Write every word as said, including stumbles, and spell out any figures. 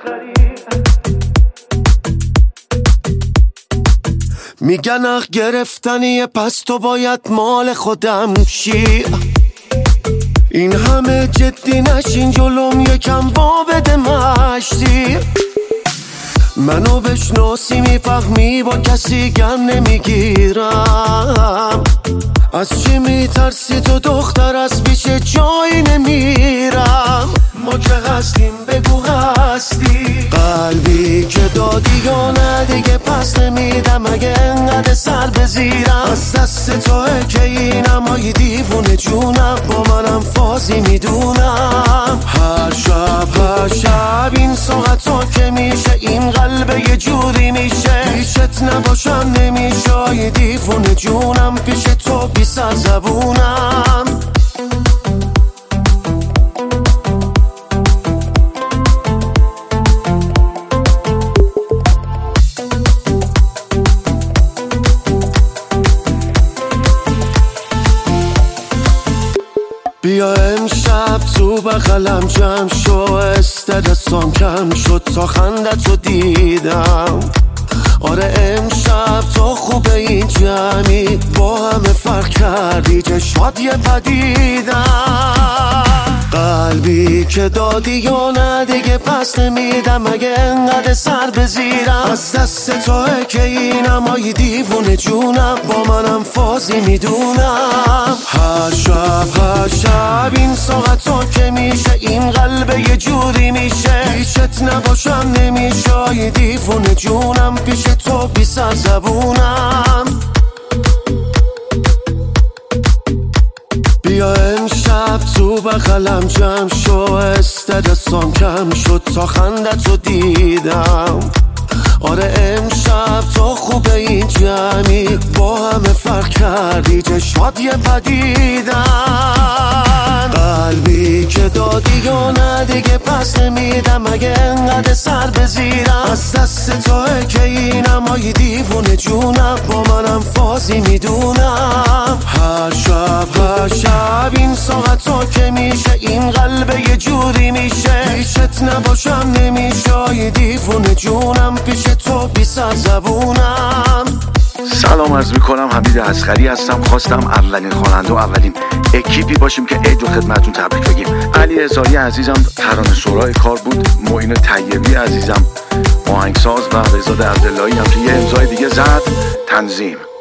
میگن اخ گرفتنیه پس تو باید مال خودم شی. این همه جدی نشین جلوم یکم با بده مشتی. منو بشناسی میفهمی با کسی گم نمیگیرم. از چی میترسی تو دختر از پیش جایی نمیرم. ما که هستیم بگو هستی. قلبی که دادی یا نه دیگه پس نمیدم اگه انقدر سر بزیرم. از دست توه که اینم های دیوونه جونم با منم فازی میدونم. هر شب هر شب این ساعتا که میشه این قلب یه جوری میشه. پیشت نباشم نمیشه یه دیوونه جونم پیش تو بی سر زبونم. بیا امشب تو بغلم جمع شو. استرسام کم شد تا خندت رو دیدم. آره امشب تو خوبه این جمعی با همه فرق کردی چشمات یه پدیدم. قلبی که دادی یا نه دیگه پس نمیدم اگه انقدر سر بزیرم. از دست توه که اینم های دیوونه جونم با منم فازی میدونم. هر شب هر شب این ساعتا که میشه این قلب یه جوری میشه. پیشت نباشم نمیشه یه دیوونه جونم پیش تو بی سر زبونم. بیا امشب تو بغلم جمع شو. استرسام کم شد تا خندت رو دیدم. آره امشب تو خوبه این جمعی با همه فرق کردی چشمات یه پدیدن. قلبی که دادی یا نه دیگه پس نمیدم اگه انقدر سر بزیرم. از دست توه که اینم های دیوونه جونم با منم فازی میدونم. هر شب هر شب این ساعتا که میشه این قلب یه جوری میشه. پیشت نباشم نمیشه یه دیوونه جونم پیش تو بی سر زبونم. سلام عرض میکنم، حمید اصغری هستم. خواستم اولین خواننده و اولین اکیپی باشیم که عید رو خدمتتون تبریک بگیم. علی هزاری عزیزم ترانه سرای کار بود. معین طیبی عزیزم آهنگساز و بهزاد عبداللهی هم که یه امضای دیگه زد تنظیم.